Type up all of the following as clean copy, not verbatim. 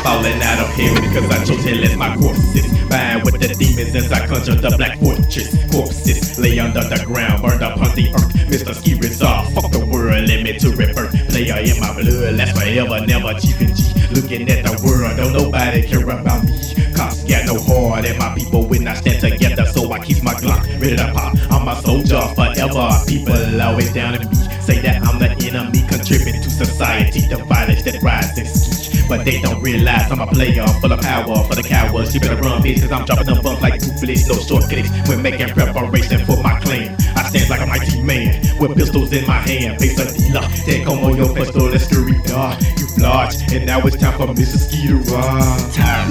falling out of heaven because I chose hell as my corpses. Fine with the demons as I conjure the black fortress. Corpses lay under the ground, burned upon the earth. Mr. Ski Resolve, fuck the world, let me to rebirth. Player in my blood, last forever, never Chief and G. Looking at the world, don't nobody care about me. Cops got no heart, and my people will not stand together, so I keep my Glock ready to pop. I'm a soldier forever. People always down to me, say that I'm the enemy, contributing to society, the violence that rises. But they don't realize I'm a player full of power for the cowards. You better run, bitch, cause I'm dropping them bumps like Ruthless, no shortcuts. When making preparation for my claim, I stand like a mighty man with pistols in my hand. Face a dealer, take home on your pistol, let's scurry dog. You large, and now it's time for Mr. Ski to run. Time,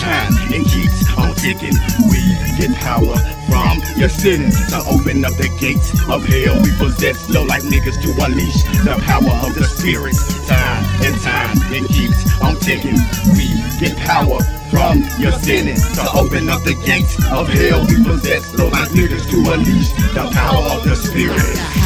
it keeps on ticking. We get power from your sins to open up the gates of hell. We possess low like niggas to unleash the power of the spirits. Time, it keeps on ticking. We get power from your sinning to open up the gates of hell. We possess low like niggas to unleash the power of the spirit.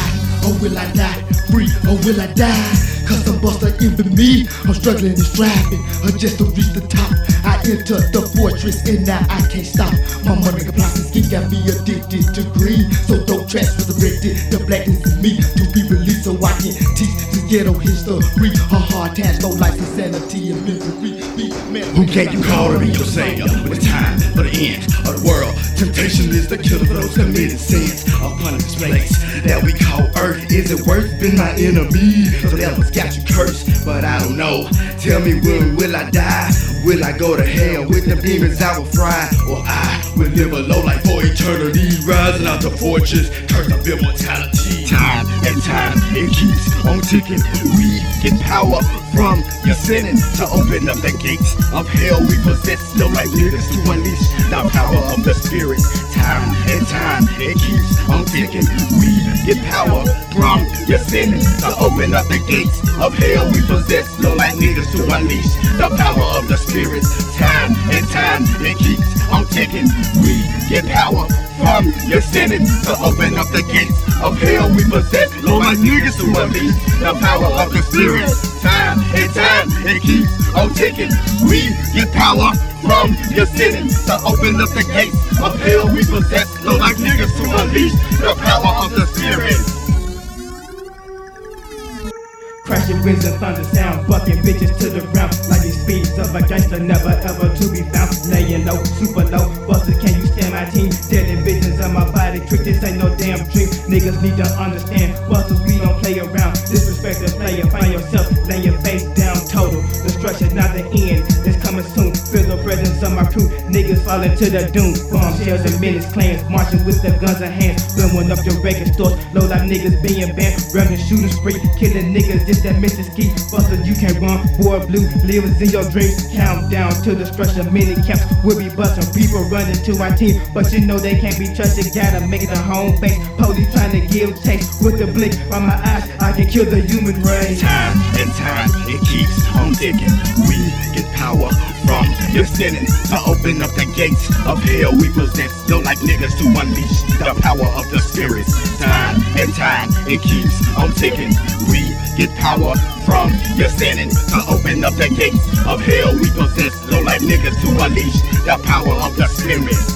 Or will I die free, or will I die? Cause some buster envy me. I'm struggling and striving just to reach the top. I entered the fortress and now I can't stop. My money plastic skin got me addicted to green. So dope trash resurrected the blackness in me to be released so I can teach this ghetto history. A hard task, no life, insanity and misery. Who can you call to be your savior when it's time for the end of the world? Temptation is the killer for those committed sins upon this place that we call earth. Is it worth being my enemy? So that was got you cursed, but I don't know. Tell me, when will I die? Will I go to hell with the demons I will fry? Or I will live a low life for eternity, rising out the fortress, curse of immortality. Time, it keeps on ticking. We get power from your sinning to open up the gates of hell. We possess low life niggas to unleash the power of the spirit. Time, it keeps on ticking. We get power from your sinning to open up the gates of hell. We possess low life niggas to unleash the power of the spirit. Time, it keeps on ticking. We get power from your sinning to open up the gates of hell. We possess low life niggas to unleash the power of the spirit. Time, it keeps on ticking. We get power from your sinning to open up the gates of hell. We possess low life niggas to unleash the power of the spirit. Crashing winds and thunder sound, bucking bitches to the ground. Like these speeds of a gangster, never ever to be found. Laying low, super low, busters, can you stand my team? Dead visions of my body, trick, this ain't no damn dream. Niggas need to understand, busters, we don't play around. Disrespect the player, find yourself, lay your face down. Total destruction, not the end, it's coming soon. Feel the presence of my crew, niggas falling to the doom. Bombshells and menace clans, marching with their guns in hands. Blowing up your record stores, low life niggas being banned. Running shooting spree, killing niggas, that Mr. Ski, buster, you can't run. Boy blue, livers in your dreams. Countdown to destruction, many camps will be busting. People running to our team, but you know they can't be trusted. Gotta make it a home base. Police trying to give taste with the blink from my eyes. I can kill the human race. Time, it keeps on ticking. We get power from your sinning to open up the gates of hell. We possess low like niggas to unleash the power of the spirits. Time, it keeps on ticking. We get power from your sinning to open up the gates of hell. We possess low life niggas to unleash the power of the spirit.